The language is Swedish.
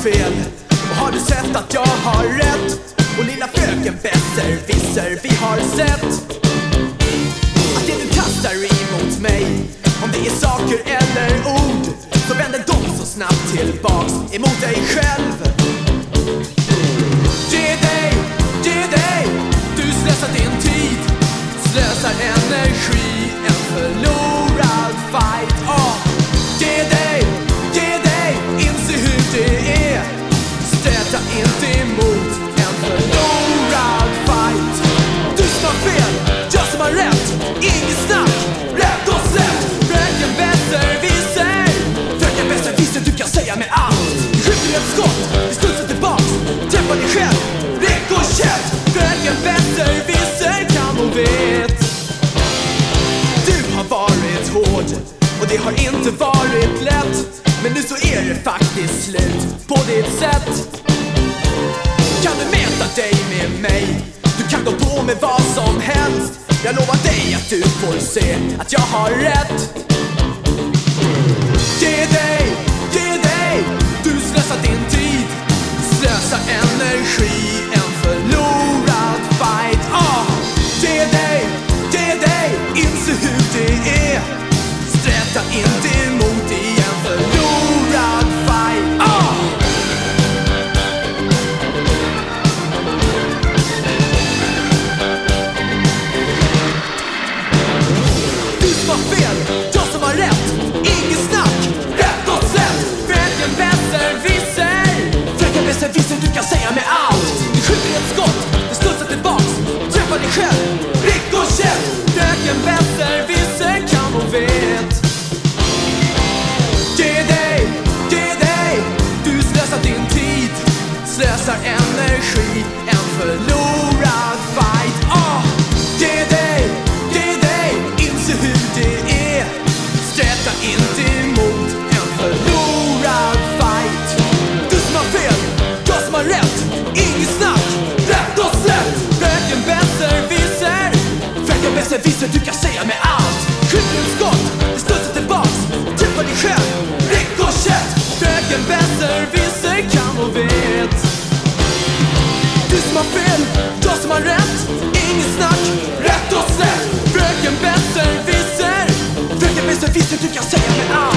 fel? Och har du sett att jag har rätt? Och lilla fröken besserwisser, vi har sett att det du kastar emot mig, om det är saker eller ord, så vänder de så snabbt tillbaks emot dig själv. Ge dig, du slösar din tid, slösar energi, en förlorad fight. Ge dig, inse hur det är, stöta inte emot en förlorad fight. Du som har fel, jag som har rätt, inget snack, rätt och slätt. Fröken besserwisser, fröken besserwisser, du kan säga med allt. Skjuter ett skott, det studsar tillbaks, träffar dig själv, ricochet. Fröken besserwisser kan och vet. Du har varit hård och det har inte varit lätt, men nu så är det faktiskt slut på ditt sätt. Kan du mäta dig med mig? Du kan gå på med vad som helst. Jag lovar dig att du får se att jag har rätt. Ge dig, du slösar din tid, slösar energi, en förlorad fight. Ge dig, inse hur det är, sträta inte emot i en förlorad fight. Du som har fel, jag som har rätt, inget snack, rätt och slätt. Fröken besserwisser, du kan säga med allt. Du skjuter ett skott, det studsar tillbaks, träffar dig själv, ricochet. Fröken besserwisser kan och vet. Ge dig, du slösar din tid, slösar energi, en förlorad fight. Ge dig, inse hur det är, stöta inte emot en förlorad fight. Du som har fel, jag som har rätt, inget snack, rätt och slätt. Fröken besserwisser, du kan säga med allt. Skjuter ett skott, det studsar tillbaks, träffar dig själv, ricochet. Fröken besserwisser kan och vet. Du som har fel, jag som har rätt, inget snack, rätt och slätt. Fröken besserwisser, du kan säga med allt.